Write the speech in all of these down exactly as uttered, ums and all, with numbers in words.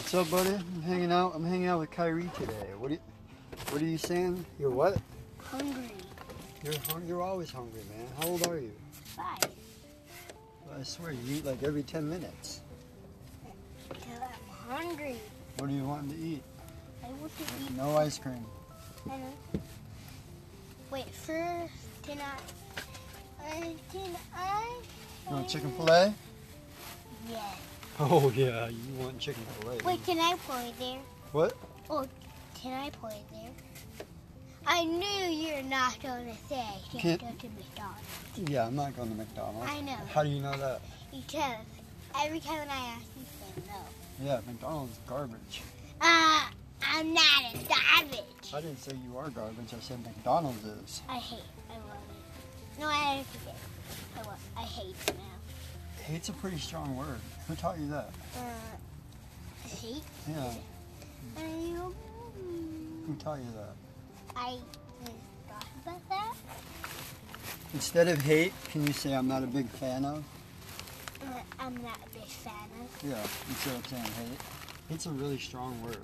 What's up, buddy? I'm hanging out. I'm hanging out with Kyrie today. What are you? What are you saying? You're what? Hungry. You're hung, You're always hungry, man. How old are you? Five. I swear, you eat like every ten minutes. Because I'm hungry. What are you wanting to eat? I want to eat. No ice cream. I know. Wait, first, can I? Uh, can I? You want chicken fillet? Yeah. Oh yeah, you want chicken fillet. Wait, can I pour it there? What? Oh, can I pour it there? I knew you're not going to say you Can't- go to McDonald's. Yeah, I'm not going to McDonald's. I know. How do you know that? Because every time I ask you, say no. Yeah, McDonald's is garbage. Uh, I'm not a garbage. I didn't say you are garbage. I said McDonald's is. I hate. I love it. No, I don't forget. I love. I hate it now. Hate's a pretty strong word. Who taught you that? Uh, hate. Yeah. I, Who taught you that? I just thought about that. Instead of hate, can you say I'm not a big fan of? Uh, I'm not a big fan of. Yeah, instead of saying hate. Hate's a really strong word.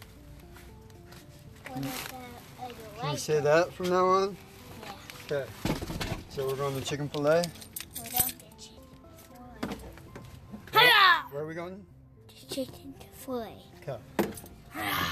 What about I don't Can you like say it? that from now on? Yeah. Okay. So we're going to chicken fillet. We're going to chicken fillet. Where are we going? Chicken fillet. Okay.